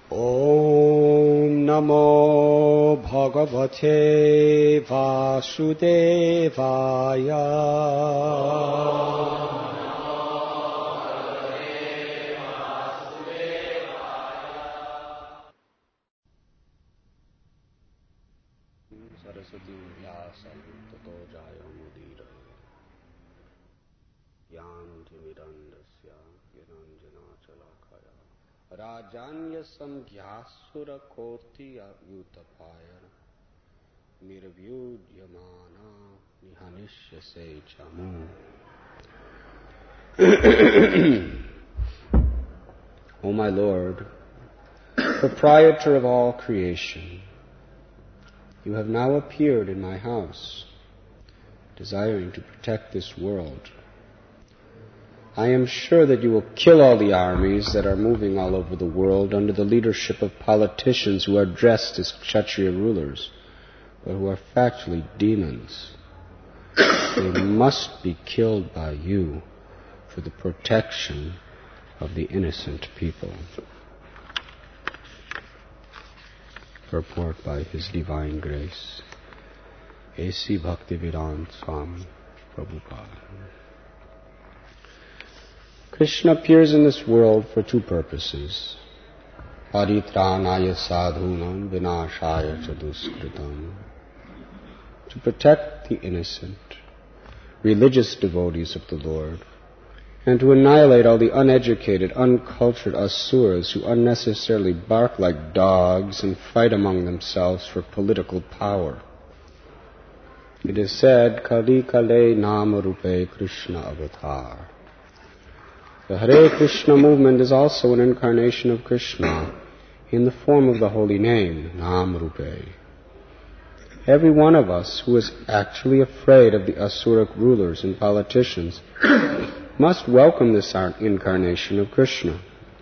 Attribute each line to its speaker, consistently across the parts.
Speaker 1: Om Namo Bhagavate Vasudevaya. Saraswati Vyasam Tato Jayamudira Yantimirandasya Yananjana Chalakaya Rajanya Samgyasura Koti Yutapaya Miravyudyamana Nihanishya Se Chamu. O my Lord, proprietor of all creation, you have now appeared in my house, desiring to protect this world. I am sure that you will kill all the armies that are moving all over the world under the leadership of politicians who are dressed as Kshatriya rulers, but who are factually demons. They must be killed by you for the protection of the innocent people. Purport by His Divine Grace, A.C. Bhaktivedanta Swami Prabhupada. Krishna appears in this world for two purposes. Paritranaya sadhunam vinashaya chaduskritam. To protect the innocent, religious devotees of the Lord, and to annihilate all the uneducated, uncultured asuras who unnecessarily bark like dogs and fight among themselves for political power. It is said, Kali Kale Nama Rupe Krishna Avatar. The Hare Krishna movement is also an incarnation of Krishna in the form of the holy name, Nam Rupe. Every one of us who is actually afraid of the asuric rulers and politicians must welcome this incarnation of Krishna.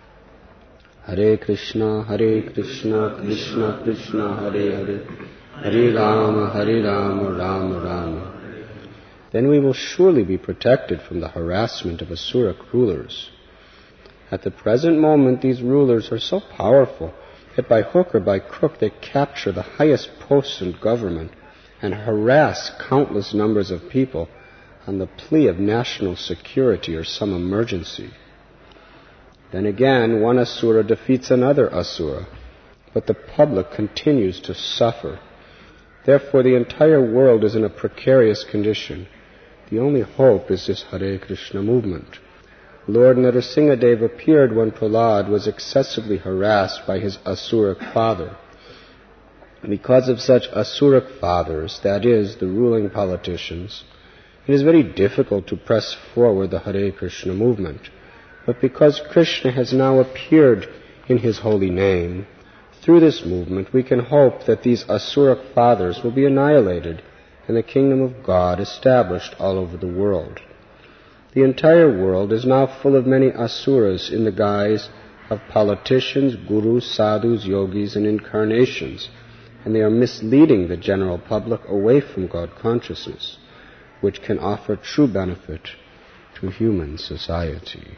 Speaker 1: Hare Krishna, Krishna Krishna, Hare Hare, Hare Rama, Rama Rama. Then we will surely be protected from the harassment of asuric rulers. At the present moment, these rulers are so powerful that by hook or by crook they capture the highest posts in government and harass countless numbers of people on the plea of national security or some emergency. Then again, one asura defeats another asura, but the public continues to suffer. Therefore, the entire world is in a precarious condition. The only hope is this Hare Krishna movement. Lord Narasimhadev appeared when Prahlad was excessively harassed by his asuric father. Because of such asuric fathers, that is, the ruling politicians, it is very difficult to press forward the Hare Krishna movement. But because Krishna has now appeared in His holy name, through this movement we can hope that these asuric fathers will be annihilated and the kingdom of God established all over the world. The entire world is now full of many asuras in the guise of politicians, gurus, sadhus, yogis, and incarnations, and they are misleading the general public away from God consciousness, which can offer true benefit to human society.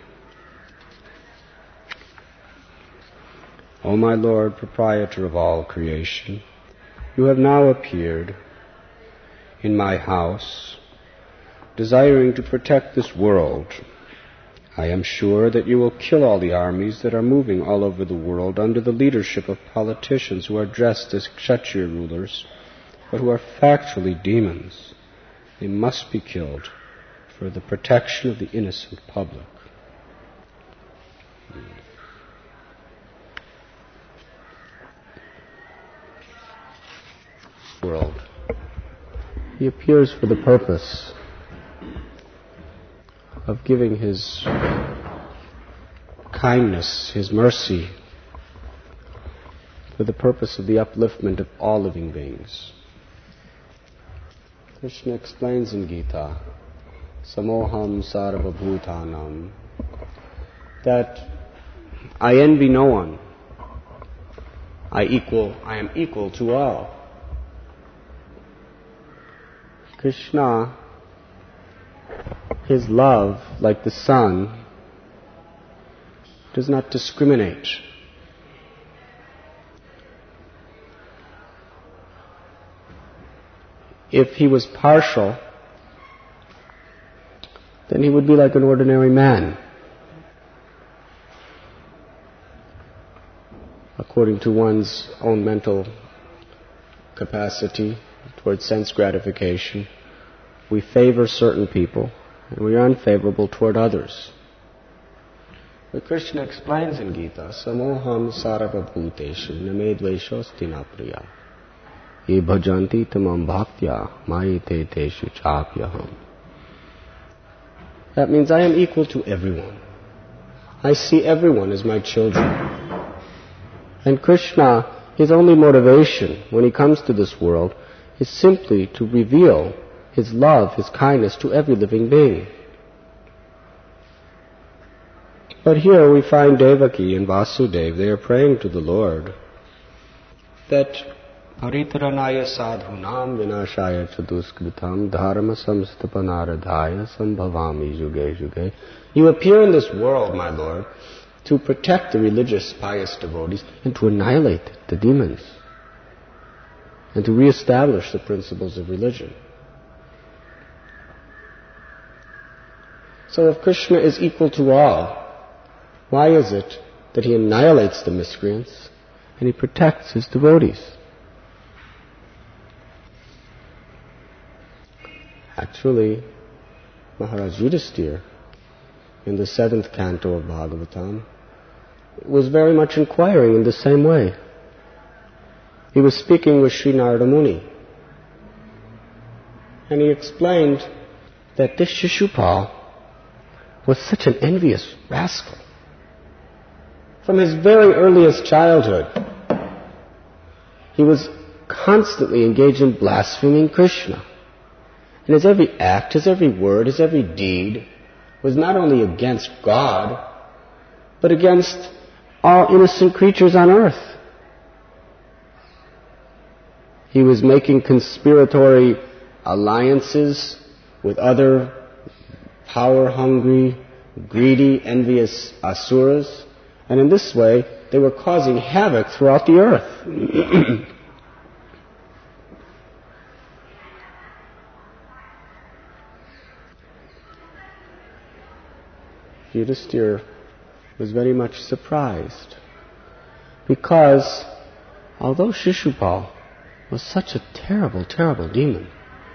Speaker 1: O my Lord, proprietor of all creation, you have now appeared in my house, desiring to protect this world. I am sure that you will kill all the armies that are moving all over the world under the leadership of politicians who are dressed as Kshatriya rulers, but who are factually demons. They must be killed for the protection of the innocent public. World. He appears for the purpose of giving His kindness, His mercy, for the purpose of the upliftment of all living beings. Krishna explains in Gita, Samoham Sarva Bhutanam, that I envy no one. I am equal to all. Krishna, His love, like the sun, does not discriminate. if he was partial, then he would be like an ordinary man, according to one's own mental capacity towards sense gratification. We favor certain people, and we are unfavorable toward others. But Krishna explains in Gita, Samoham sarvabhuteshu name dveshosti na priya. Ye bhajanti tamam bhaktya mayate teshu chapyaham. That means I am equal to everyone. I see everyone as my children. And Krishna, his only motivation when he comes to this world is simply to reveal his love, his kindness to every living being. But here we find Devaki and Vasudeva, they are praying to the Lord that Paritaranaya sadhunam vinashaya chaduskritam dharma samstapanāradhaya sambhavami yuge yuge. You appear in this world, my Lord, to protect the religious, pious devotees and to annihilate the demons and to reestablish the principles of religion. So if Krishna is equal to all, why is it that he annihilates the miscreants and he protects his devotees? Actually, Maharaj Yudhisthira, in the 7th canto of Bhagavatam, was very much inquiring in the same way. He was speaking with Sri Narada Muni, and he explained that this Shishupal was such an envious rascal. From his very earliest childhood, he was constantly engaged in blaspheming Krishna. And his every act, his every word, his every deed was not only against God, but against all innocent creatures on earth. He was making conspiratory alliances with other power-hungry, greedy, envious asuras, and in this way they were causing havoc throughout the earth. Yudhisthira was very much surprised because although Shishupal was such a terrible, terrible demon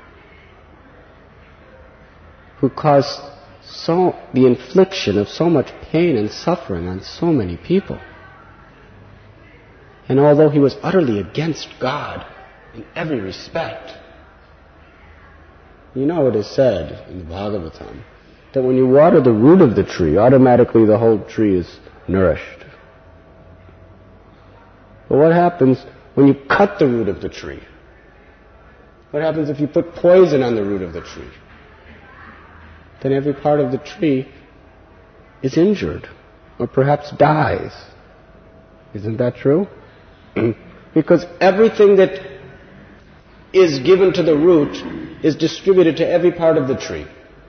Speaker 1: who caused the infliction of so much pain and suffering on so many people, and although he was utterly against God in every respect, you know it is said in the Bhagavatam that when you water the root of the tree, automatically the whole tree is nourished. But what happens when you cut the root of the tree? What happens if you put poison on the root of the tree? Then every part of the tree is injured, or perhaps dies. Isn't that true? Because everything that is given to the root is distributed to every part of the tree.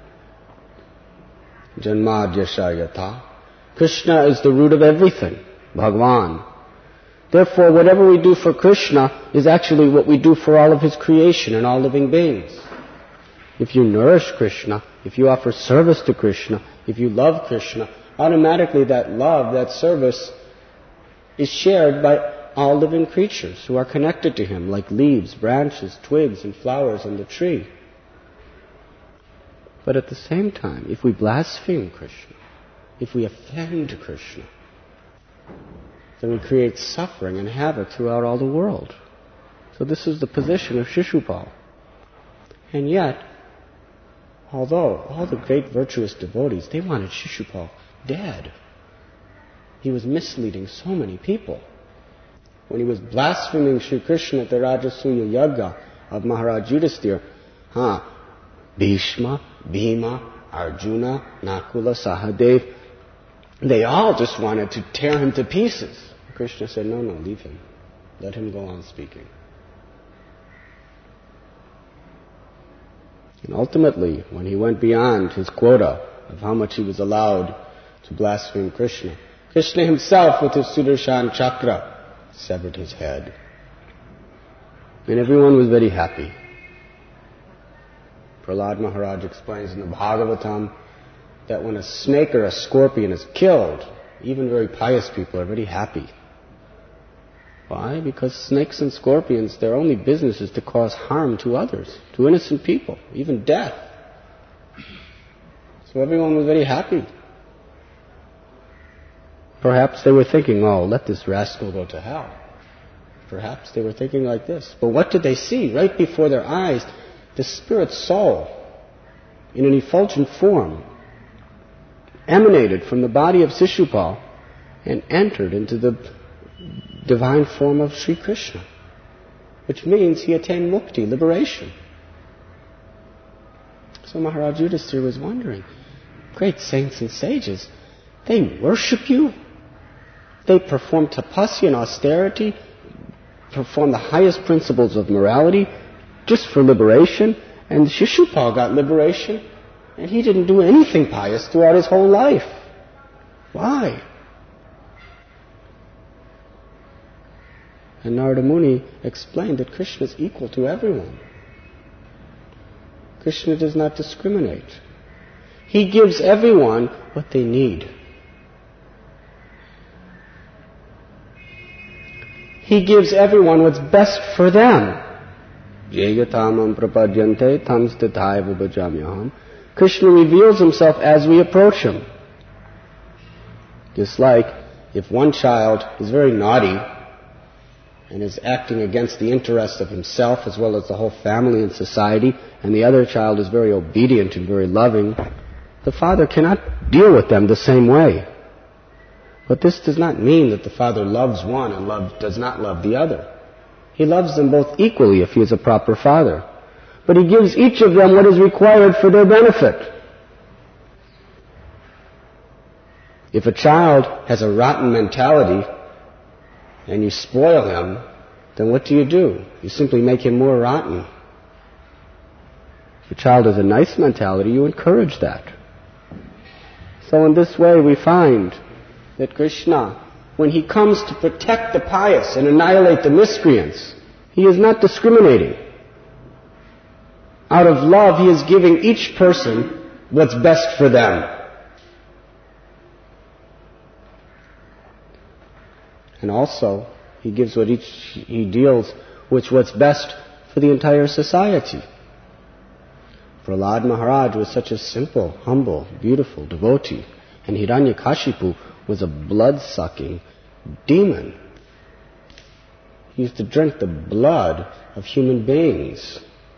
Speaker 1: Janmadhyasya yatha. Krishna is the root of everything, Bhagwan. Therefore, whatever we do for Krishna is actually what we do for all of his creation and all living beings. If you nourish Krishna, if you offer service to Krishna, if you love Krishna, automatically that love, that service is shared by all living creatures who are connected to him, like leaves, branches, twigs, and flowers on the tree. But at the same time, if we blaspheme Krishna, if we offend Krishna, then we create suffering and havoc throughout all the world. So this is the position of Shishupal. And yet, although all the great virtuous devotees, they wanted Shishupal dead. He was misleading so many people. When he was blaspheming Sri Krishna at the Rajasuya Yagya of Maharaj Yudhisthira, Bhishma, Bhima, Arjuna, Nakula, Sahadev, they all just wanted to tear him to pieces. Krishna said, no, leave him. Let him go on speaking. And ultimately, when he went beyond his quota of how much he was allowed to blaspheme Krishna, Krishna himself with his Sudarshan Chakra severed his head. And everyone was very happy. Prahlad Maharaj explains in the Bhagavatam that when a snake or a scorpion is killed, even very pious people are very happy. Why? Because snakes and scorpions, their only business is to cause harm to others, to innocent people, even death. So everyone was very happy. Perhaps they were thinking, oh, let this rascal go to hell. Perhaps they were thinking like this. But what did they see? Right before their eyes, the spirit soul, in an effulgent form, emanated from the body of Shishupal and entered into the divine form of Sri Krishna, which means he attained mukti, liberation. So Maharaj Yudhisthira was wondering, great saints and sages, they worship you? They perform tapasya and austerity, perform the highest principles of morality just for liberation, and Shishupal got liberation, and he didn't do anything pious throughout his whole life. Why? And Narada Muni explained that Krishna is equal to everyone. Krishna does not discriminate. He gives everyone what they need. He gives everyone what's best for them. Yegatamam prapadyante tam stithaiva bhajamyaham. Krishna reveals himself as we approach him. Just like if one child is very naughty and is acting against the interests of himself as well as the whole family and society, and the other child is very obedient and very loving, the father cannot deal with them the same way. But this does not mean that the father loves one and does not love the other. He loves them both equally if he is a proper father. But he gives each of them what is required for their benefit. If a child has a rotten mentality and you spoil him, then what do? You simply make him more rotten. If a child has a nice mentality, you encourage that. So in this way we find that Krishna, when he comes to protect the pious and annihilate the miscreants, he is not discriminating. Out of love, he is giving each person what's best for them. And also, he deals with what's best for the entire society. Prahlad Maharaj was such a simple, humble, beautiful devotee, and Hiranyakashipu was a blood-sucking demon. He used to drink the blood of human beings.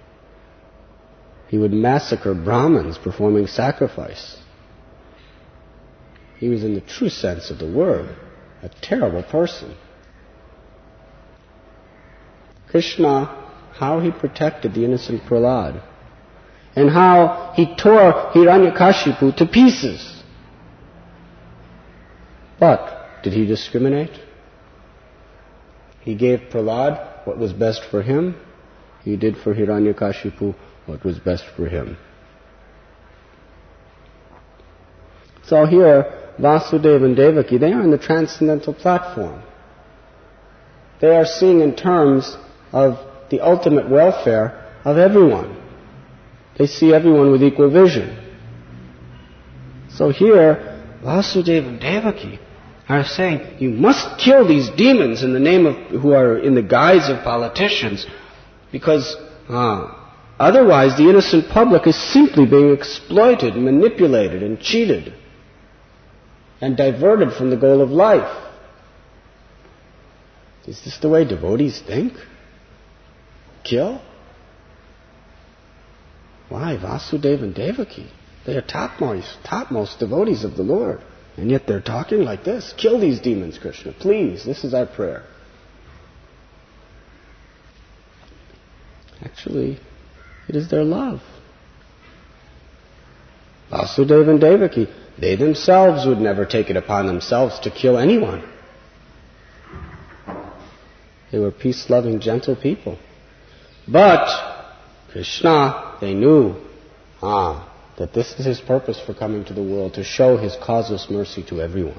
Speaker 1: He would massacre Brahmins performing sacrifice. He was, in the true sense of the word, a terrible person. Krishna, how he protected the innocent Prahlad, and how he tore Hiranyakashipu to pieces. But did he discriminate? He gave Prahlad what was best for him. He did for Hiranyakashipu what was best for him. So here, Vasudeva and Devaki, they are on the transcendental platform. They are seeing in terms of the ultimate welfare of everyone. They see everyone with equal vision. So here, Vasudeva and Devaki are saying, you must kill these demons in the name of, who are in the guise of politicians, because otherwise the innocent public is simply being exploited, manipulated, and cheated, and diverted from the goal of life. Is this the way devotees think? Kill? Why, Vasudeva and Devaki? They are topmost devotees of the Lord. And yet they're talking like this. Kill these demons, Krishna. Please, this is our prayer. Actually, it is their love. Vasudeva and Devaki, they themselves would never take it upon themselves to kill anyone. They were peace-loving, gentle people. But Krishna, they knew, that this is his purpose for coming to the world, to show his causeless mercy to everyone.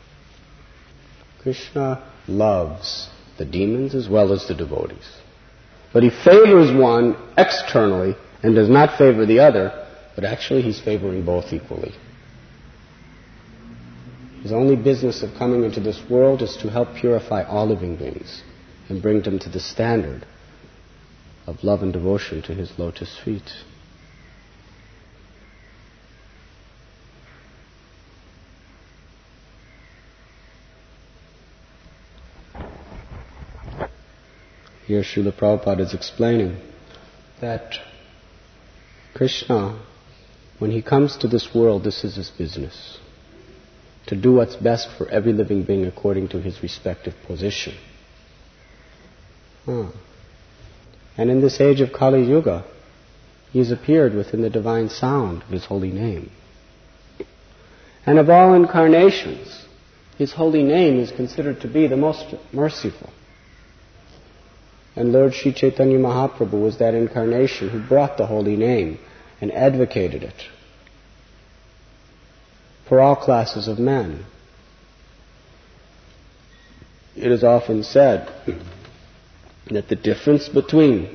Speaker 1: Krishna loves the demons as well as the devotees. But he favors one externally and does not favor the other, but actually he's favoring both equally. His only business of coming into this world is to help purify all living beings and bring them to the standard of love and devotion to his lotus feet. Here Srila Prabhupada is explaining that Krishna, when he comes to this world, this is his business. To do what's best for every living being according to his respective position. And in this age of Kali Yuga, he has appeared within the divine sound of his holy name. And of all incarnations, his holy name is considered to be the most merciful. And Lord Sri Chaitanya Mahaprabhu was that incarnation who brought the holy name and advocated it for all classes of men. It is often said that the difference between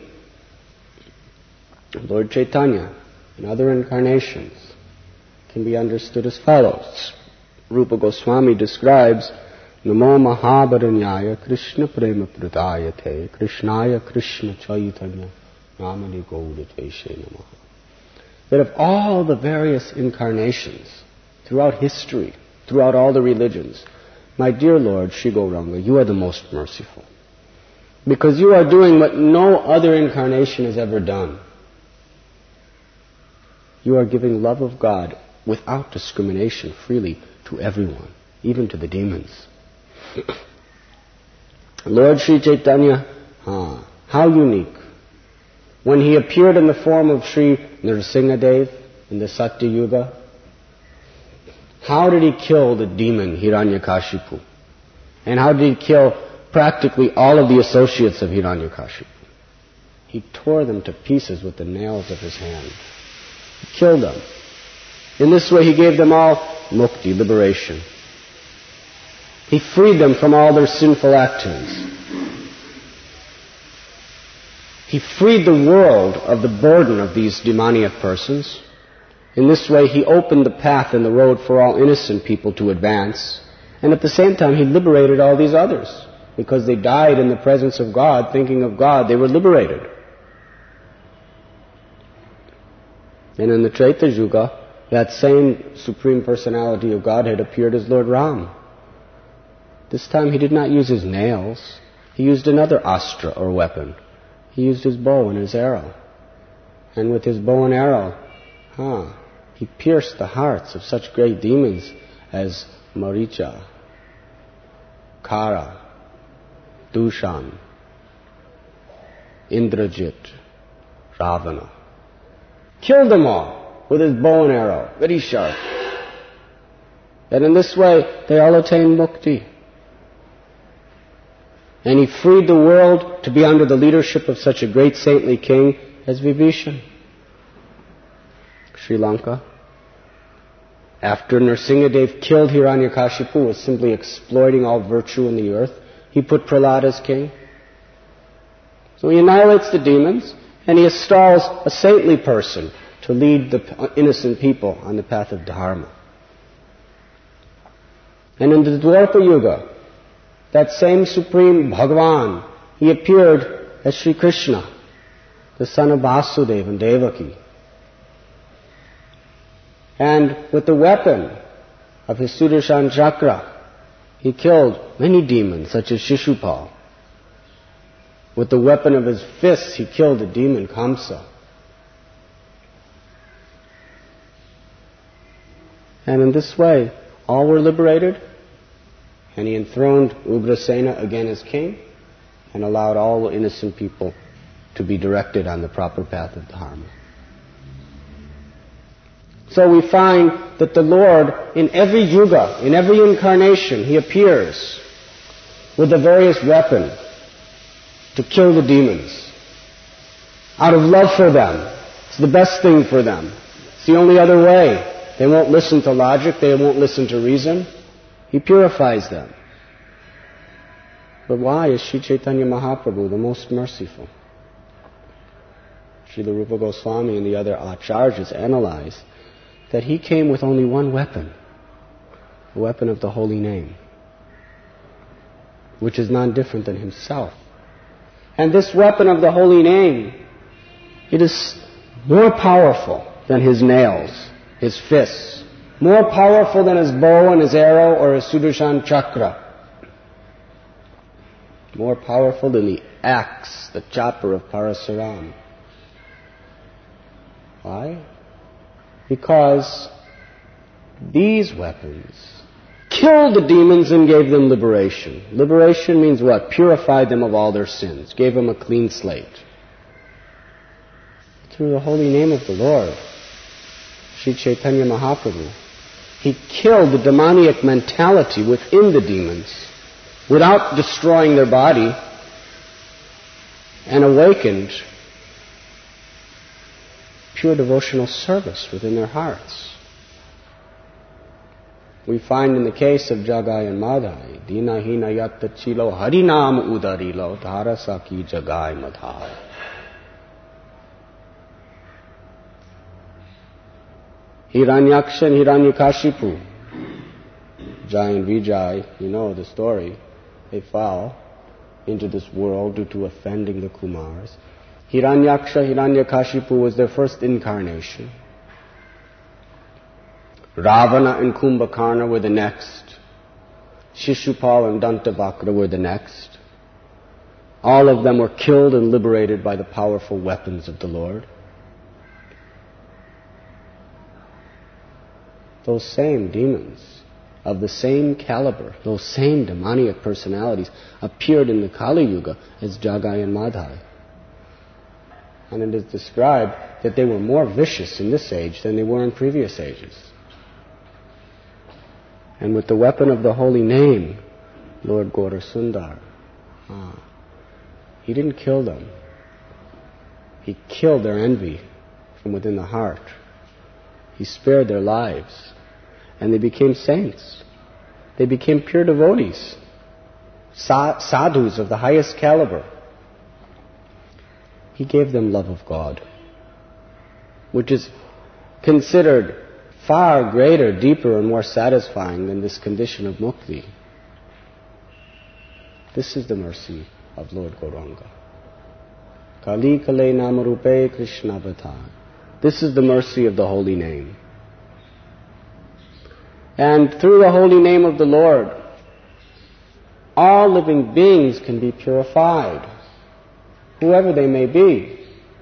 Speaker 1: Lord Chaitanya and other incarnations can be understood as follows. Rupa Goswami describes Namo Mahabharanyaya Krishna Prema Pradayate Krishnaya Krishna Chaitanya Namani Gaudatvaishe Namaha. That of all the various incarnations throughout history, throughout all the religions, my dear Lord Sri Gauranga, you are the most merciful. Because you are doing what no other incarnation has ever done. You are giving love of God without discrimination freely to everyone, even to the demons. Lord Sri Chaitanya, how unique. When he appeared in the form of Sri Nrsimhadev in the Satya Yuga, how did he kill the demon Hiranyakashipu? And how did he kill practically all of the associates of Hiranyakashipu? He tore them to pieces with the nails of his hand. He killed them. In this way he gave them all mukti, liberation. He freed them from all their sinful actions. He freed the world of the burden of these demoniac persons. In this way he opened the path and the road for all innocent people to advance. And at the same time he liberated all these others. Because they died in the presence of God, thinking of God, they were liberated. And in the Treta Yuga, that same Supreme Personality of Godhead appeared as Lord Ram. This time he did not use his nails. He used another astra or weapon. He used his bow and his arrow. And with his bow and arrow, he pierced the hearts of such great demons as Maricha, Kara, Dushan, Indrajit, Ravana. Killed them all with his bow and arrow, very sharp. And in this way they all attained mukti. And he freed the world to be under the leadership of such a great saintly king as Vibhishan. Sri Lanka, after Nrsimhadev killed Hiranyakashipu, was simply exploiting all virtue in the earth, he put Prahlad as king. So he annihilates the demons, and he installs a saintly person to lead the innocent people on the path of Dharma. And in the Dwapara Yuga, that same Supreme Bhagavan, he appeared as Sri Krishna, the son of Vasudeva and Devaki. And with the weapon of his Sudarshan Chakra, he killed many demons, such as Shishupal. With the weapon of his fists, he killed the demon Kamsa. And in this way, all were liberated, and he enthroned Ugrasena again as king, and allowed all innocent people to be directed on the proper path of Dharma. So we find that the Lord, in every yuga, in every incarnation, he appears with a various weapon to kill the demons. Out of love for them. It's the best thing for them. It's the only other way. They won't listen to logic. They won't listen to reason. He purifies them. But why is Sri Chaitanya Mahaprabhu the most merciful? Srila Rupa Goswami and the other acharyas analyze that he came with only one weapon, the weapon of the holy name, which is non-different than himself. And this weapon of the holy name, it is more powerful than his nails, his fists, more powerful than his bow and his arrow or his Sudarshan chakra, more powerful than the axe, the chopper of Parasuram. Why? Because these weapons killed the demons and gave them liberation. Liberation means what? Purified them of all their sins, gave them a clean slate. Through the holy name of the Lord, Sri Chaitanya Mahaprabhu, he killed the demoniac mentality within the demons without destroying their body, and awakened pure devotional service within their hearts. We find in the case of Jagai and Madhai, Dina hina yatta chilo harinam udarilo dharasaki Jagai Madhai. Hiranyaksha and Hiranyakashipu, Jai and Vijay, you know the story. They fell into this world due to offending the Kumars. Hiranyaksha, Hiranyakashipu was their first incarnation. Ravana and Kumbhakarna were the next. Shishupal and Dantavakra were the next. All of them were killed and liberated by the powerful weapons of the Lord. Those same demons, of the same caliber, those same demoniac personalities, appeared in the Kali Yuga as Jagai and Madhai. And it is described that they were more vicious in this age than they were in previous ages. And with the weapon of the holy name, Lord Gaura Sundar, he didn't kill them. He killed their envy from within the heart. He spared their lives. And they became saints. They became pure devotees, sadhus of the highest caliber. He gave them love of God, which is considered far greater, deeper, and more satisfying than this condition of mukti. This is the mercy of Lord Gauranga. Kali Kale Namarupe Krishna Bhatha. This is the mercy of the holy name. And through the holy name of the Lord, all living beings can be purified, whoever they may be.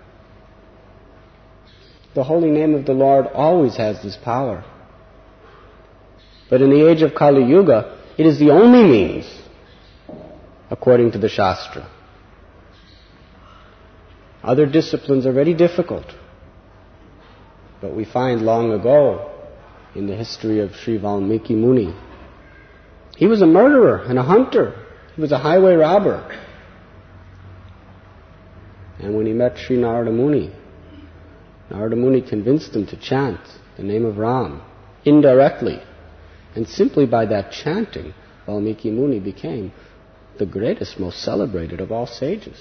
Speaker 1: The holy name of the Lord always has this power. But in the age of Kali Yuga, it is the only means, according to the Shastra. Other disciplines are very difficult. But we find long ago, in the history of Sri Valmiki Muni, he was a murderer and a hunter. He was a highway robber. And when he met Sri Narada Muni, Narada Muni convinced him to chant the name of Ram indirectly. And simply by that chanting, Valmiki Muni became the greatest, most celebrated of all sages.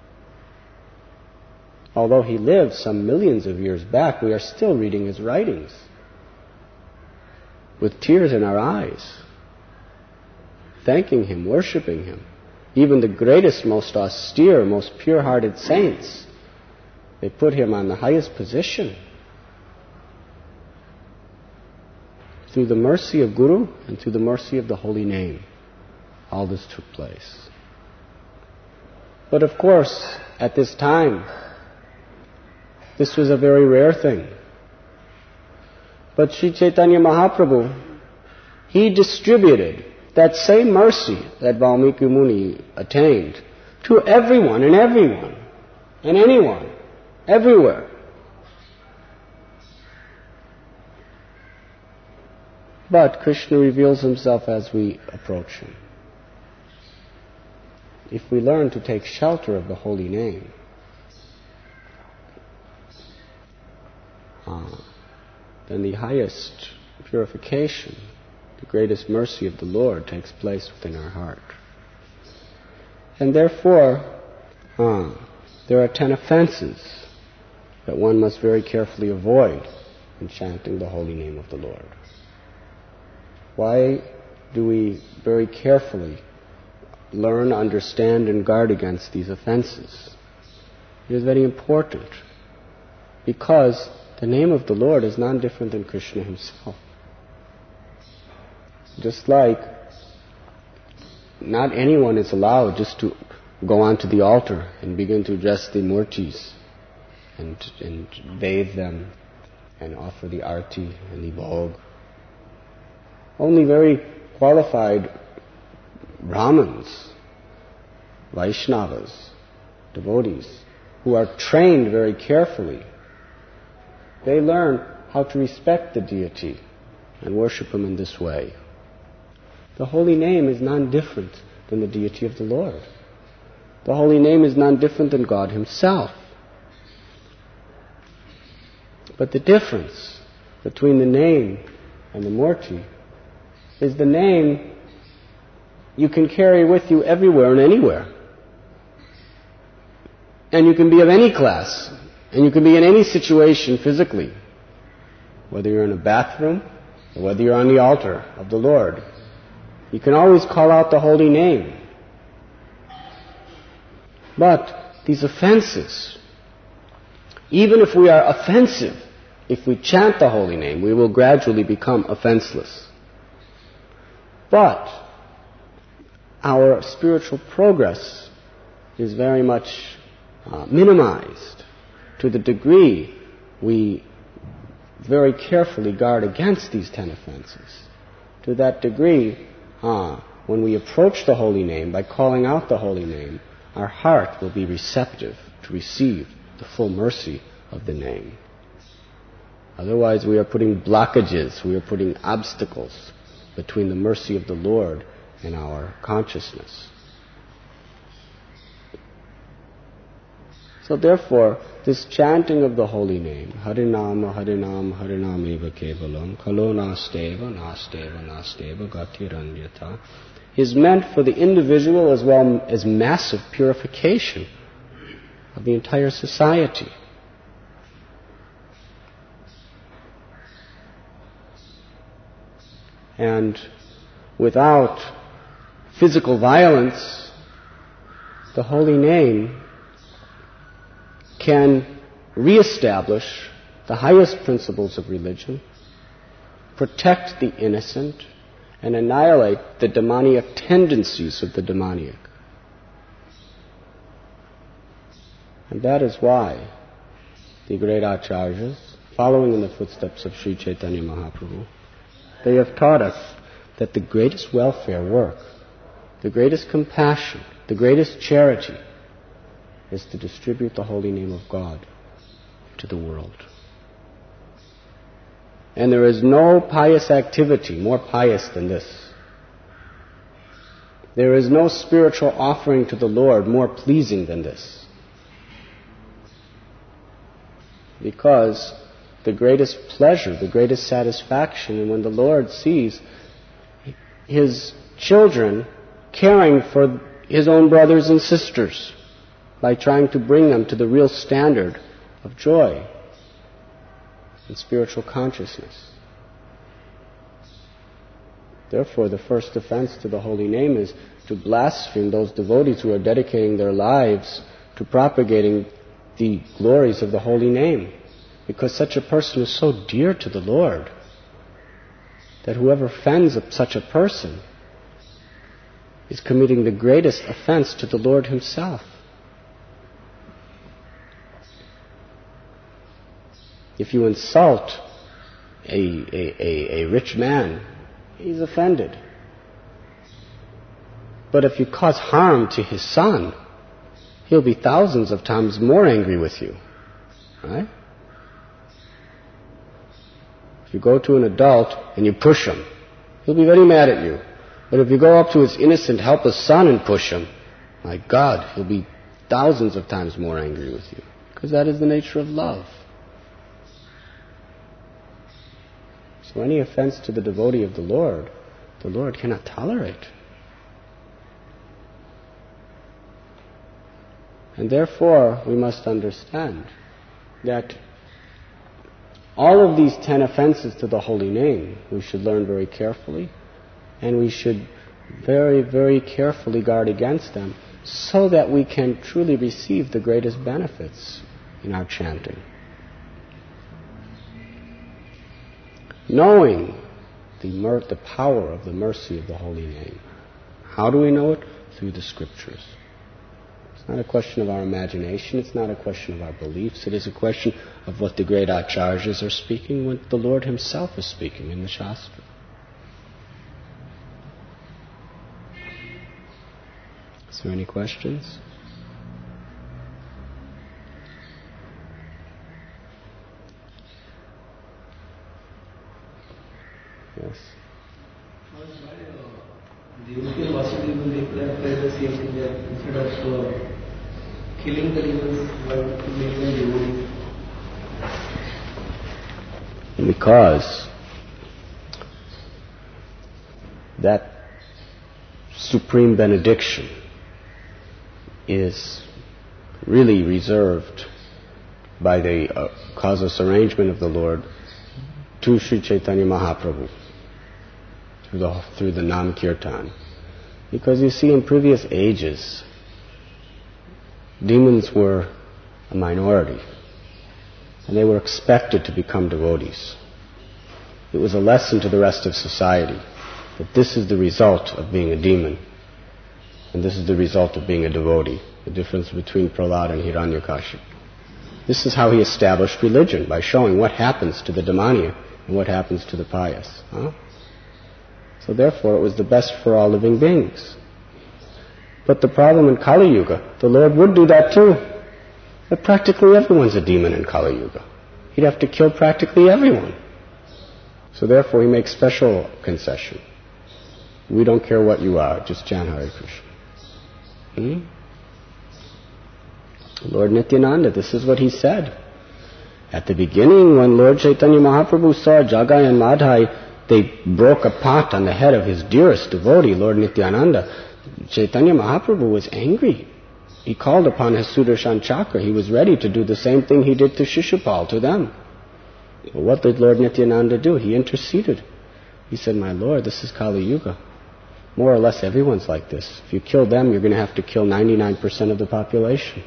Speaker 1: Although he lived some millions of years back, we are still reading his writings with tears in our eyes, thanking him, worshipping him. Even the greatest, most austere, most pure-hearted saints, they put him on the highest position. Through the mercy of Guru and through the mercy of the holy name, all this took place. But of course, at this time, this was a very rare thing. But Sri Chaitanya Mahaprabhu, he distributed that same mercy that Valmiki Muni attained to everyone and anyone, everywhere. But Krishna reveals himself as we approach him. If we learn to take shelter of the holy name, then the highest purification, the greatest mercy of the Lord takes place within our heart. And therefore, there are 10 offenses that one must very carefully avoid in chanting the holy name of the Lord. Why do we very carefully learn, understand, and guard against these offenses? It is very important because the name of the Lord is none different than Krishna himself. Just like not anyone is allowed just to go onto the altar and begin to address the murtis and bathe them and offer the arti and the bhog. Only very qualified Brahmins, Vaishnavas, devotees, who are trained very carefully, they learn how to respect the deity and worship him in this way. The holy name is none different than the deity of the Lord. The holy name is none different than God himself. But the difference between the name and the murti is the name you can carry with you everywhere and anywhere. And you can be of any class, and you can be in any situation physically, whether you're in a bathroom or whether you're on the altar of the Lord. You can always call out the holy name. But these offenses, even if we are offensive, if we chant the holy name, we will gradually become offenseless. But our spiritual progress is very much minimized to the degree we very carefully guard against these 10 offenses. To that degree, when we approach the holy name by calling out the holy name, our heart will be receptive to receive the full mercy of the name. Otherwise, we are putting blockages, we are putting obstacles between the mercy of the Lord and our consciousness. So therefore, this chanting of the holy name, Harinama, Harinam, Harinameva Kevalam, Kalo Nasteva, Nasteva, Nasteva, Gatiranyata, is meant for the individual as well as massive purification of the entire society. And without physical violence, the holy name can reestablish the highest principles of religion, protect the innocent, and annihilate the demoniac tendencies of the demoniac. And that is why the great acharyas, following in the footsteps of Sri Chaitanya Mahaprabhu, they have taught us that the greatest welfare work, the greatest compassion, the greatest charity is to distribute the holy name of God to the world. And there is no pious activity more pious than this. There is no spiritual offering to the Lord more pleasing than this. Because the greatest pleasure, the greatest satisfaction, and when the Lord sees His children caring for His own brothers and sisters by trying to bring them to the real standard of joy and spiritual consciousness. Therefore, the first offense to the holy name is to blaspheme those devotees who are dedicating their lives to propagating the glories of the holy name. Because such a person is so dear to the Lord that whoever offends such a person is committing the greatest offense to the Lord Himself. If you insult a rich man, he's offended. But if you cause harm to his son, he'll be thousands of times more angry with you. Right? If you go to an adult and you push him, he'll be very mad at you. But if you go up to his innocent, helpless son and push him, my God, he'll be thousands of times more angry with you. Because that is the nature of love. So any offense to the devotee of the Lord cannot tolerate. And therefore, we must understand that all of these 10 offenses to the holy name we should learn very carefully, and we should very, very carefully guard against them so that we can truly receive the greatest benefits in our chanting. Knowing the power of the mercy of the holy name. How do we know it? Through the scriptures. It's not a question of our imagination, it's not a question of our beliefs, it is a question of what the great acharyas are speaking, what the Lord himself is speaking in the Shastra. Is there any questions? Yes.
Speaker 2: Devaki and Vasudeva replied the same thing, that instead of killing the demons, why to make them devotees?
Speaker 1: Because that supreme benediction is really reserved by the causeless arrangement of the Lord to Sri Chaitanya Mahaprabhu through the Nam Kirtan. Because you see, in previous ages, demons were a minority, and they were expected to become devotees. It was a lesson to the rest of society that this is the result of being a demon, and this is the result of being a devotee, the difference between Prahlad and Hiranyakashipu. This is how he established religion, by showing what happens to the demoniac and what happens to the pious. So therefore it was the best for all living beings. But the problem in Kali Yuga, the Lord would do that too. But practically everyone's a demon in Kali Yuga. He'd have to kill practically everyone. So therefore he makes special concession. We don't care what you are, just chant Hare Krishna. Lord Nityananda, this is what he said. At the beginning, when Lord Chaitanya Mahaprabhu saw Jagai and Madhai, they broke a pot on the head of his dearest devotee, Lord Nityananda. Chaitanya Mahaprabhu was angry. He called upon his Sudarshan Chakra. He was ready to do the same thing he did to Shishupal, to them. But what did Lord Nityananda do? He interceded. He said, my Lord, this is Kali Yuga. More or less everyone's like this. If you kill them, you're going to have to kill 99% of the population.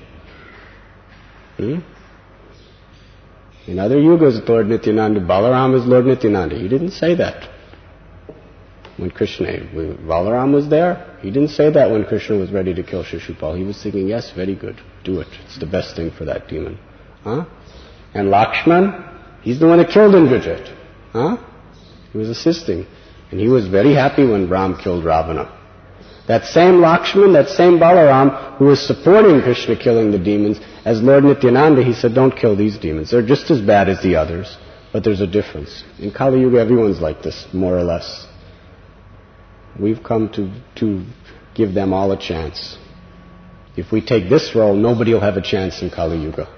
Speaker 1: In other yugas, Lord Nityananda, Balaram is Lord Nityananda. He didn't say that. When Balaram was there, he didn't say that when Krishna was ready to kill Shishupal. He was thinking, yes, very good, do it. It's the best thing for that demon. And Lakshman, he's the one that killed Indrajit. He was assisting. And he was very happy when Ram killed Ravana. That same Lakshman, that same Balaram, who was supporting Krishna killing the demons, as Lord Nityananda, he said, don't kill these demons. They're just as bad as the others, but there's a difference. In Kali Yuga, everyone's like this, more or less. We've come to give them all a chance. If we take this role, nobody will have a chance in Kali Yuga.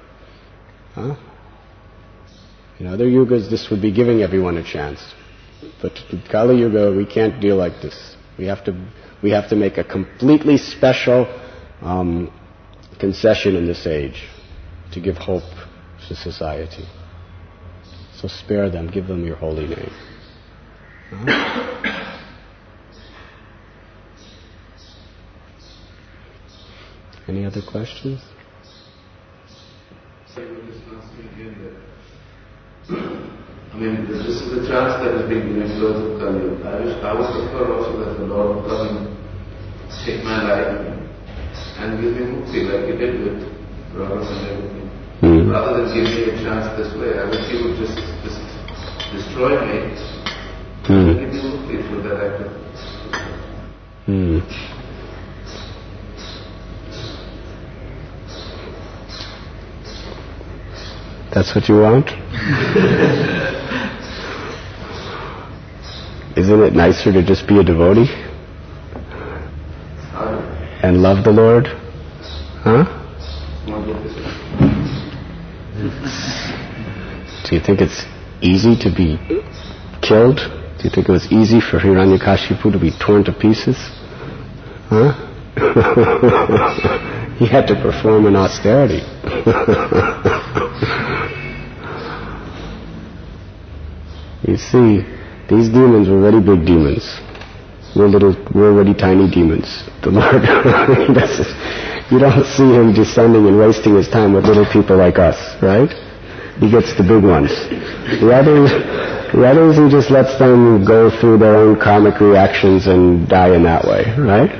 Speaker 1: In other yugas, this would be giving everyone a chance. But in Kali Yuga, we can't deal like this. We have to make a completely special concession in this age to give hope to society. So spare them, give them your holy name. Any other questions?
Speaker 3: This is the chance that is being given to us of Kali Yuga. I would prefer also that the Lord will come and take my life and give me mukti like he did with Ravana and everything. Rather than give me a chance this way, I wish he would just destroy me and give me mukti through that act of
Speaker 1: That's what you want? Isn't it nicer to just be a devotee? And love the Lord? Do you think it's easy to be killed? Do you think it was easy for Hiranyakashipu to be torn to pieces? He had to perform an austerity. You see, these demons were very big demons. We're already tiny demons. The Lord, you don't see Him descending and wasting His time with little people like us, right? He gets the big ones. The others He just lets them go through their own karmic reactions and die in that way, right?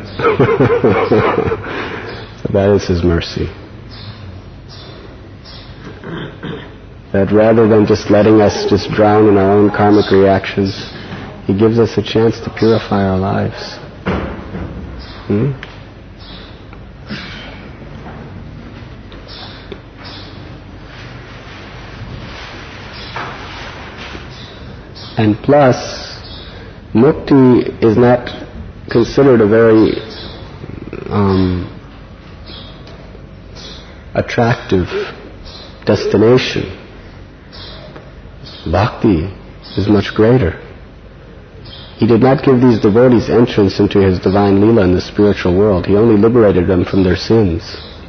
Speaker 1: So that is His mercy. That rather than just letting us just drown in our own karmic reactions, He gives us a chance to purify our lives. And plus, mukti is not considered a very attractive destination. Bhakti is much greater. He did not give these devotees entrance into His divine Leela in the spiritual world. He only liberated them from their sins.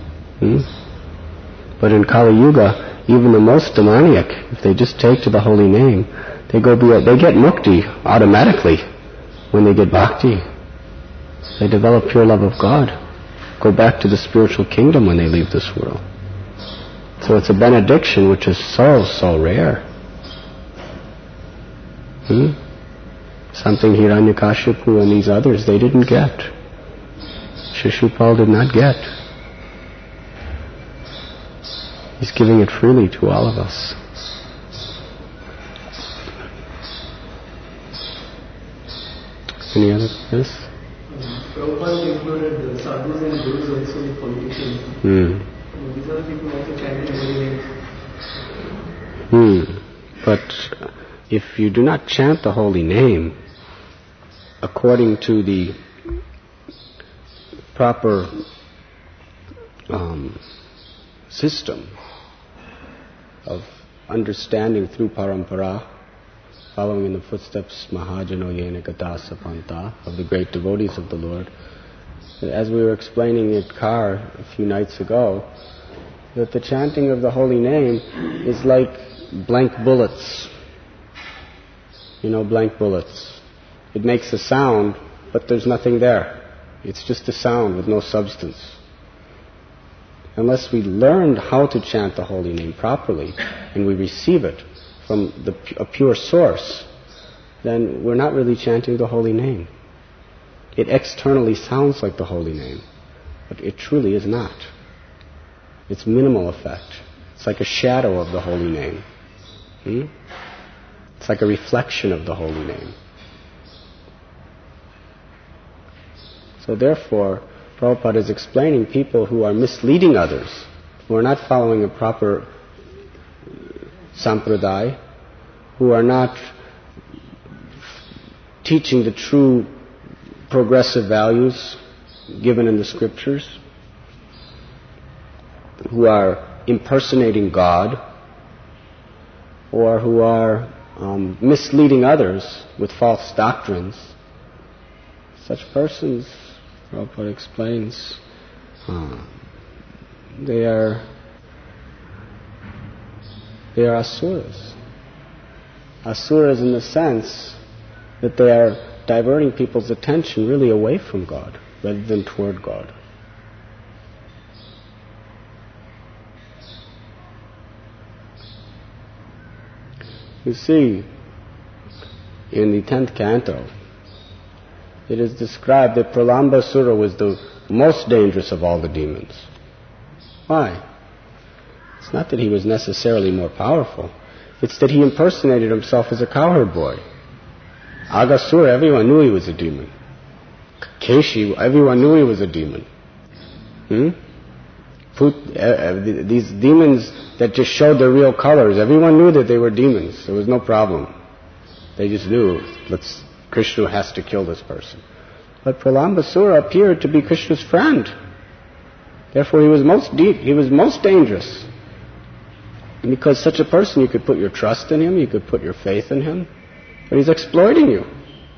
Speaker 1: But in Kali Yuga, even the most demoniac, if they just take to the holy name, they get mukti automatically when they get bhakti. They develop pure love of God, go back to the spiritual kingdom when they leave this world. So it's a benediction which is so, so rare. Something Hiranyakashipu and these others, they didn't get. Shishupal did not get. He's giving it freely to all of us. Any other? Yes?
Speaker 2: Prabhupada included the sadhus and gurus also in politicians. These are the people also chanting holy names.
Speaker 1: But if you do not chant the holy name according to the proper system of understanding through parampara, following in the footsteps Mahajano Yena Gatasa Panta of the great devotees of the Lord, as we were explaining at Kar a few nights ago, that the chanting of the holy name is like blank bullets. You know, blank bullets. It makes a sound, but there's nothing there. It's just a sound with no substance. Unless we learned how to chant the holy name properly, and we receive it from a pure source, then we're not really chanting the holy name. It externally sounds like the holy name, but it truly is not. It's minimal effect. It's like a shadow of the holy name. It's like a reflection of the holy name. So therefore, Prabhupada is explaining people who are misleading others, who are not following a proper sampradaya, who are not teaching the true progressive values given in the scriptures, who are impersonating God, or who are misleading others with false doctrines. Such persons, Prabhupada explains, they are asuras. Asuras in the sense that they are diverting people's attention really away from God rather than toward God. You see, in the 10th canto, it is described that Pralambasura was the most dangerous of all the demons. Why? It's not that he was necessarily more powerful. It's that he impersonated himself as a cowherd boy. Aghasura, everyone knew he was a demon. Keshi, everyone knew he was a demon. These demons that just showed their real colors, everyone knew that they were demons. There was no problem. They just knew, Krishna has to kill this person. But Pralambasura appeared to be Krishna's friend. Therefore he was most dangerous. And because such a person, you could put your trust in him, you could put your faith in him, but he's exploiting you.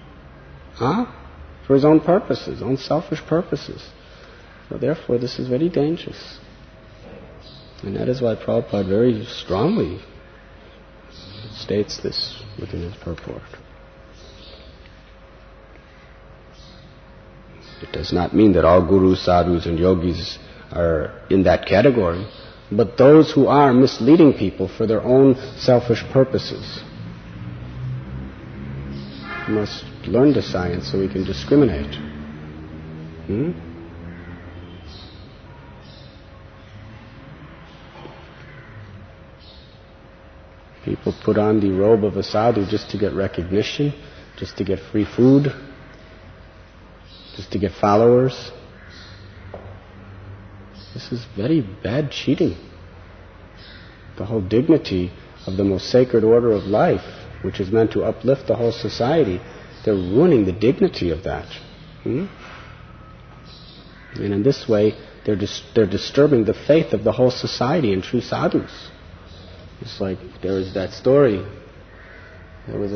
Speaker 1: For his own purposes, own selfish purposes. So therefore this is very dangerous. And that is why Prabhupada very strongly states this within his purport. It does not mean that all gurus, sadhus, and yogis are in that category, but those who are misleading people for their own selfish purposes. We must learn the science so we can discriminate. People put on the robe of a sadhu just to get recognition, just to get free food, just to get followers. This is very bad cheating. The whole dignity of the most sacred order of life, which is meant to uplift the whole society, they're ruining the dignity of that. And in this way, they're disturbing the faith of the whole society in true sadhus. It's like there was that story. There was a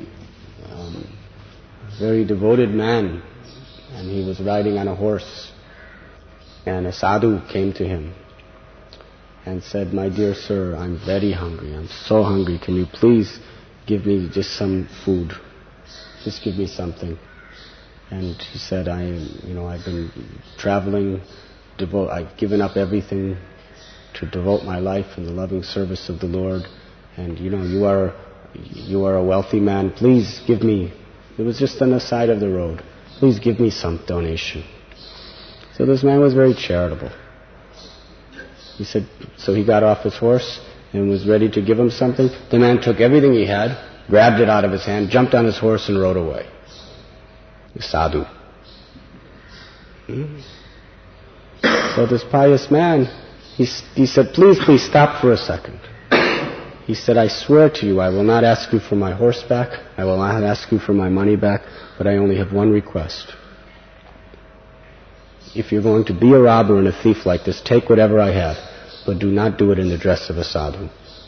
Speaker 1: very devoted man, and he was riding on a horse, and a sadhu came to him and said, "My dear sir, I'm very hungry. I'm so hungry. Can you please give me just some food? Just give me something." And he said, I've been traveling, I've given up everything to devote my life in the loving service of the Lord. And you are a wealthy man. Please give me. It was just on the side of the road. Please give me some donation. So this man was very charitable. He said, so he got off his horse and was ready to give him something. The man took everything he had, grabbed it out of his hand, jumped on his horse and rode away. The sadhu. So this pious man, he said, please stop for a second. He said, I swear to you, I will not ask you for my horse back. I will not ask you for my money back, but I only have one request. If you're going to be a robber and a thief like this, take whatever I have, but do not do it in the dress of a sadhu.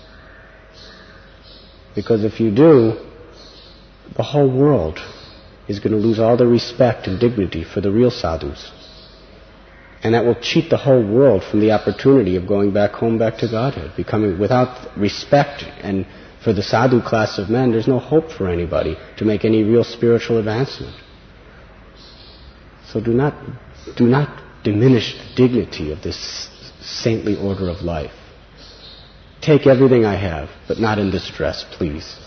Speaker 1: Because if you do, the whole world is going to lose all the respect and dignity for the real sadhus. And that will cheat the whole world from the opportunity of going back home, back to Godhead. Becoming without respect and for the sadhu class of men, there's no hope for anybody to make any real spiritual advancement. So do not diminish the dignity of this saintly order of life. Take everything I have, but not in this dress, please.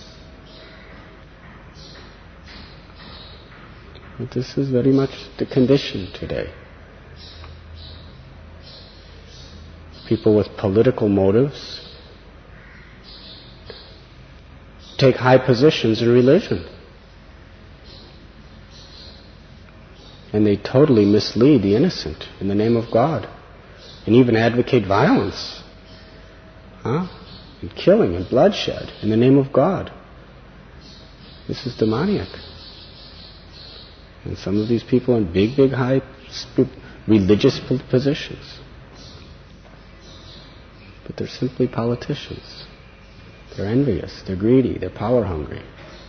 Speaker 1: But this is very much the condition today. People with political motives take high positions in religion. And they totally mislead the innocent in the name of God. And even advocate violence. And killing and bloodshed in the name of God. This is demoniac. And some of these people in big, high religious positions. But they're simply politicians. They're envious, they're greedy, they're power hungry.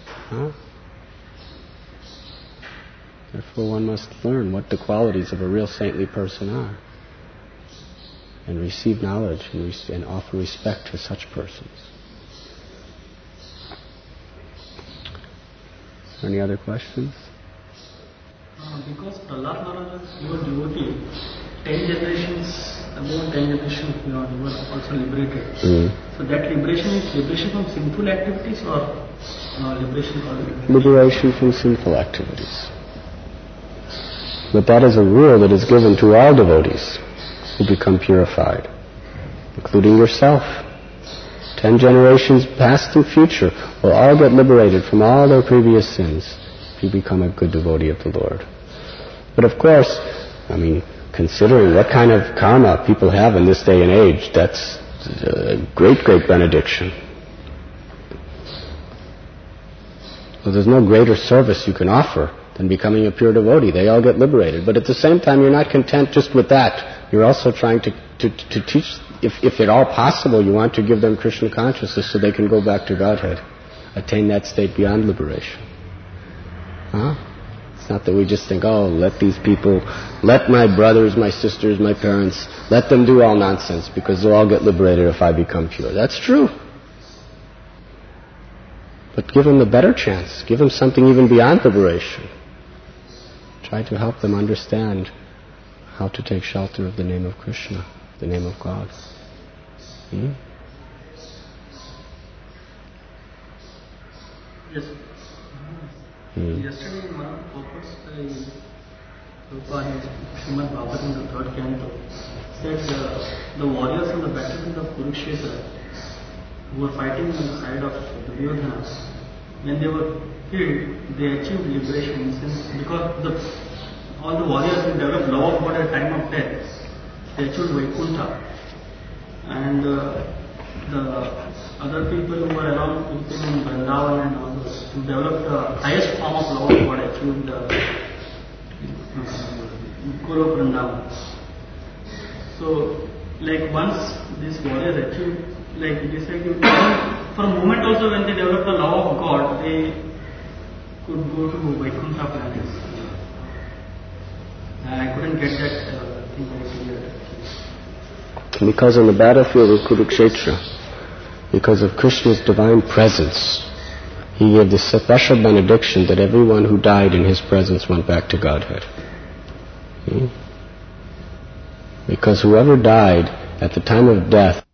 Speaker 1: Therefore one must learn what the qualities of a real saintly person are. And receive knowledge and offer respect to such persons. Any other questions?
Speaker 2: Because Prahlad Maharaj was your devotee, 10 generations, about 10 generations beyond, you were also liberated. So that liberation is liberation from sinful activities or liberation from...
Speaker 1: Liberation from sinful activities. But that is a rule that is given to all devotees who become purified, including yourself. 10 generations past and future will all get liberated from all their previous sins if you become a good devotee of the Lord. But of course, considering what kind of karma people have in this day and age, that's a great, great benediction. So there's no greater service you can offer than becoming a pure devotee. They all get liberated. But at the same time, you're not content just with that. You're also trying to teach, if at all possible, you want to give them Krishna consciousness so they can go back to Godhead, attain that state beyond liberation. It's not that we just think, let these people, let my brothers, my sisters, my parents, let them do all nonsense because they'll all get liberated if I become pure. That's true. But give them a better chance. Give them something even beyond liberation. Try to help them understand how to take shelter of the name of Krishna, the name of God.
Speaker 2: Yes. Yesterday in one of the purports by Prabhupada in Srimad Bhagavatam, the third canto, said the warriors on the battlefield of Kurukshetra who were fighting on the side of Duryodhana, when they were killed, they achieved liberation because all the warriors who developed love of God at the time of death, they achieved Vaikuntha. And the other people who were around with him in Vrindavan and all those who developed the highest form of love of God achieved Guru Vrindavan. So, like once these warriors achieved, like it is like for a moment also when they developed the love of God, they could go to Vaikuntha planets. I couldn't get that thing very clear.
Speaker 1: Because on the battlefield of Kurukshetra, because of Krishna's divine presence, he gave this special benediction that everyone who died in his presence went back to Godhead. Because whoever died at the time of death